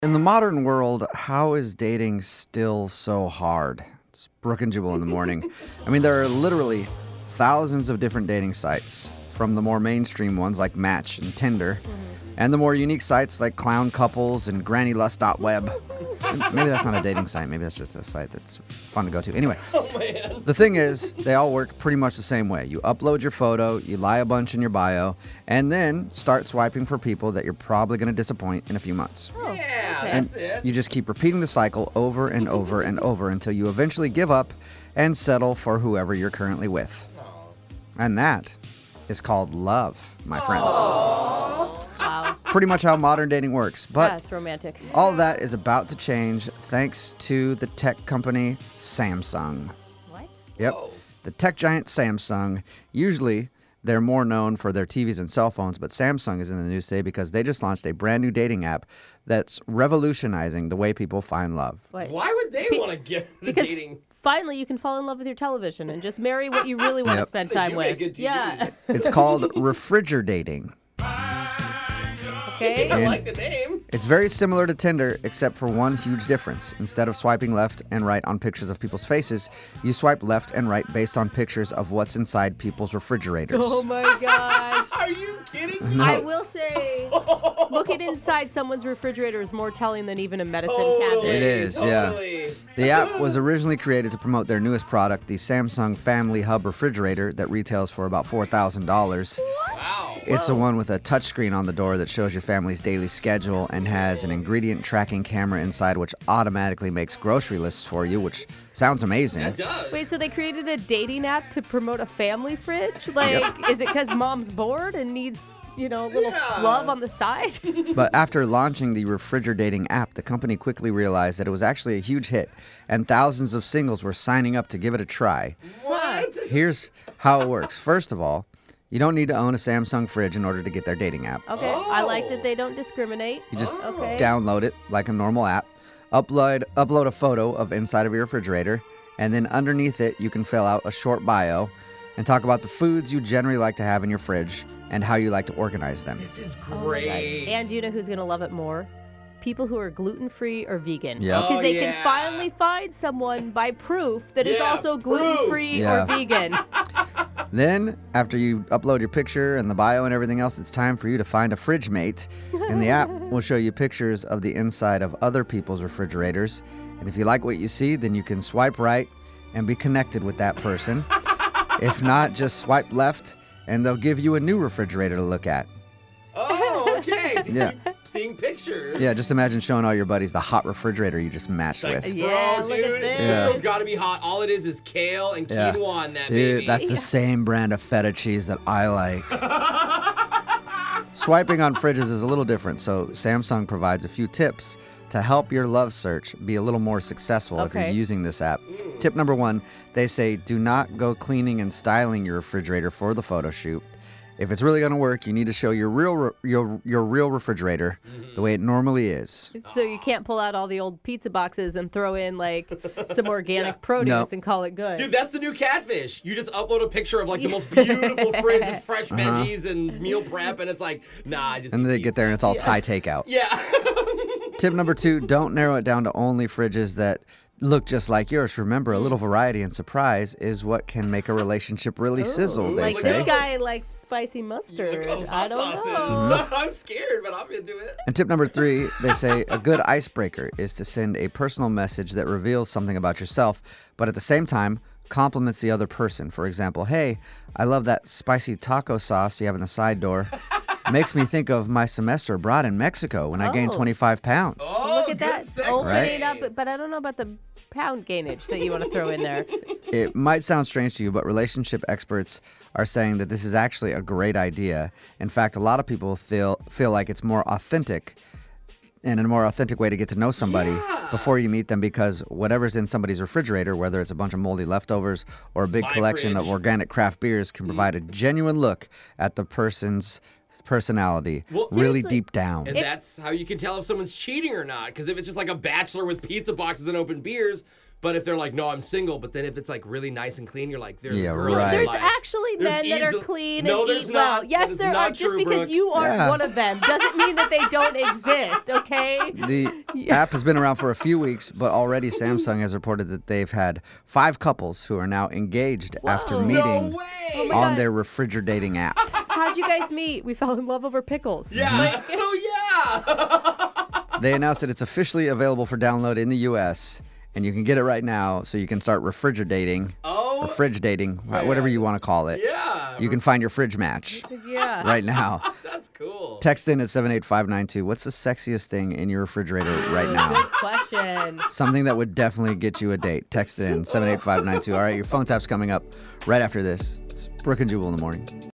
In the modern world, how is dating still so hard? It's Brooke and Jubal in the morning. I mean, there are literally thousands of different dating sites, from the more mainstream ones like Match and Tinder, and the more unique sites like Clown Couples and GrannyLust.web. Maybe that's not a dating site. Maybe that's just a site that's fun to go to. Anyway, the thing is, they all work pretty much the same way. You upload your photo, you lie a bunch in your bio, and then start swiping for people that you're probably going to disappoint in a few months. Yeah, that's it. You just keep repeating the cycle over and over and over until you eventually give up and settle for whoever you're currently with. And that is called love, my friends. Wow. Pretty much how modern dating works. But That's romantic. all of that is about to change thanks to the tech company Samsung. What? Yep. Whoa. The tech giant Samsung. Usually, they're more known for their TVs and cell phones, but Samsung is in the news today because they just launched a brand new dating app that's revolutionizing the way people find love. What? Why would they want to get the Because dating? finally you can fall in love with your television and just marry what you really want to Yep. spend time You with. make good TVs. Yeah. It's called refrigerating. Okay. I And- like the name. It's very similar to Tinder, except for one huge difference. Instead of swiping left and right on pictures of people's faces, you swipe left and right based on pictures of what's inside people's refrigerators. Oh my gosh. Are you kidding me? I will say, looking inside someone's refrigerator is more telling than even a medicine cabinet. It is, yeah. totally. The app was originally created to promote their newest product, the Samsung Family Hub refrigerator that retails for about $4,000. Wow. It's the one with a touchscreen on the door that shows your family's daily schedule and has an ingredient tracking camera inside which automatically makes grocery lists for you, which sounds amazing. It does. Wait, so they created a dating app to promote a family fridge? Like, is it because mom's bored and needs, a little Yeah. love on the side? But after launching the refrigerating app, the company quickly realized that it was actually a huge hit, and thousands of singles were signing up to give it a try. What? Here's how it works. First of all, you don't need to own a Samsung fridge in order to get their dating app. Okay, I like that they don't discriminate. You just Okay. download it like a normal app, upload a photo of inside of your refrigerator, and then underneath it you can fill out a short bio and talk about the foods you generally like to have in your fridge and how you like to organize them. This is Oh my God. great. And do you know who's going to love it more? People who are gluten-free or vegan. Yep. Because Oh, they yeah. can finally find someone by proof that is Yeah, also gluten-free Yeah. or vegan. Then, after you upload your picture and the bio and everything else, it's time for you to find a fridge mate. And the app will show you pictures of the inside of other people's refrigerators. And if you like what you see, then you can swipe right and be connected with that person. If not, just swipe left and they'll give you a new refrigerator to look at. Oh, okay. So you Yeah. keep seeing pictures. Yeah, just imagine showing all your buddies the hot refrigerator you just matched Like, with. Yeah, bro, look at dude, this. Yeah. This girl's got to be hot. All it is kale and Yeah. quinoa in that Dude, baby. that's the same brand of feta cheese that I like. Swiping on fridges is a little different, so Samsung provides a few tips to help your love search be a little more successful if you're Okay. using this app. Tip number 1, they say do not go cleaning and styling your refrigerator for the photo shoot. If it's really going to work, you need to show your real refrigerator the way it normally is. So you can't pull out all the old pizza boxes and throw in like some organic produce No. and call it good. Dude, that's the new catfish. You just upload a picture of like the most beautiful fridge with fresh veggies and meal prep, and it's like, nah, I just. And eat then they get there and it's all Thai takeout. Yeah. Tip number 2, don't narrow it down to only fridges that look just like yours. Remember, a little variety and surprise is what can make a relationship really sizzle, they like say. this guy likes spicy Look mustard. at those I hot don't sauces. know. I'm scared, but I'm into it. And tip number 3, they say a good icebreaker is to send a personal message that reveals something about yourself, but at the same time, compliments the other person. For example, hey, I love that spicy taco sauce you have in the side door. Makes me think of my semester abroad in Mexico when I gained Oh. 25 pounds. Oh, Look at good that. segue. Opening up, but I don't know about the pound gainage that you want to throw in there. It might sound strange to you, but relationship experts are saying that this is actually a great idea. In fact, a lot of people feel like it's more authentic and a more authentic way to get to know somebody before you meet them, because whatever's in somebody's refrigerator, whether it's a bunch of moldy leftovers or a big My collection of fridge. organic craft beers, can provide a genuine look at the person's personality Well, really seriously. deep down. And that's how you can tell if someone's cheating or not. Because if it's just like a bachelor with pizza boxes and open beers, But if they're like, no, I'm single, but then if it's like really nice and clean, you're like, there's Yeah, a girl in right. my There's life. actually men that are clean No, and there's eat not. well. Yes, That is there not are. Just true, because Brooke. you aren't Yeah. one of them doesn't mean that they don't exist, okay? The app has been around for a few weeks, but already Samsung has reported that they've had 5 couples who are now engaged after Whoa. meeting No way. Oh my on God. their refrigerating app. How'd you guys meet? We fell in love over pickles. Yeah. Like, Oh, yeah. They announced that it's officially available for download in the U.S., and you can get it right now so you can start refrigerating or Oh, fridge dating, whatever you want to call it. yeah. You can find your fridge match yeah. right now. That's cool. Text in at 78592. What's the sexiest thing in your refrigerator right now? Good question. Something that would definitely get you a date. Text it in 78592. All right, your phone tap's coming up right after this. It's Brooke and Jubal in the morning.